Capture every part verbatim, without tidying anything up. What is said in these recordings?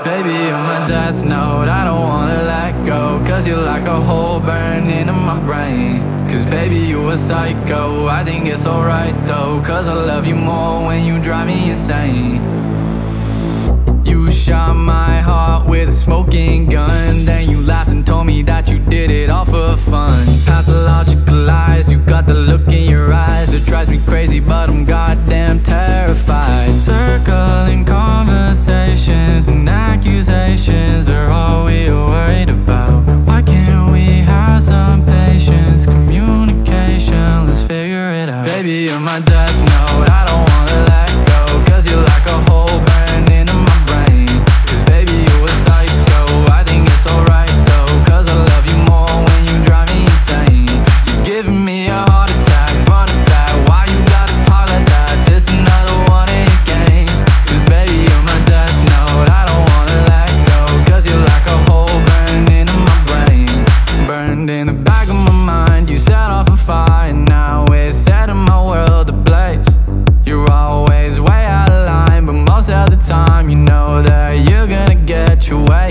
Baby, you're my death note, I don't wanna let go. Cause you're like a hole burning in my brain. Cause baby, you a psycho, I think it's alright though. Cause I love you more when you drive me insane. You shot my heart with a smoking gun. Then you laughed and told me that you did it all for fun. Pathological lies, you got the look in your eyes. It drives me crazy but I'm goddamn terrified. Circling conversations and accusations are all we are worried about. Why can't we have some patience, communication, let's figure it out. Baby, you're my death note, I don't wanna let go. Cause you're like a hole burning in my brain. Cause baby, you a psycho, I think it's alright though. Cause I love you more when you drive me insane. You're giving me a heart attack, run it back. Why you gotta talk like that? This another one of your games. Cause baby, you're my death note, I don't wanna let go. Cause you're like a hole burning in my brain. Burned in the back of my mind, you set off a fire. Now it's setting my world ablaze. You're always way out of line, but most of the time you know that you're gonna get your way.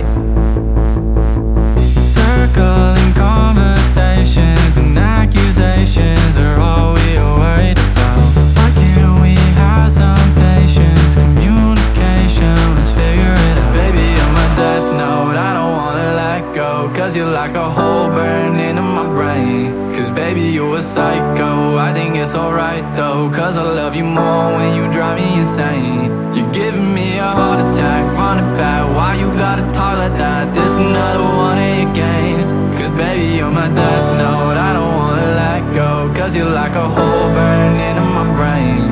Circling conversations and accusations are all we are worried about. Why can't we have some patience, communication, let's figure it out. Baby, you're my death note, I don't wanna let go. Cause you're like a hole burning in my brain. Cause baby, you a psycho, I think it's alright though. Cause I love you more when you drive me insane. You're giving me a heart attack, run it back. Why you gotta talk like that? This another one of your games. Cause baby, you're my death note, I don't wanna let go. Cause you're like a hole burning in my brain.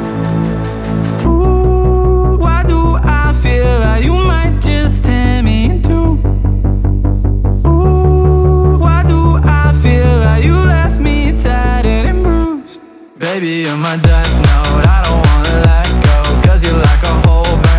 Ooh, why do I feel like you might just tear me in two? Ooh, why do I feel like you left me tattered and bruised? Baby, you're my death note, I don't wanna let go. Cause you're like a hole burning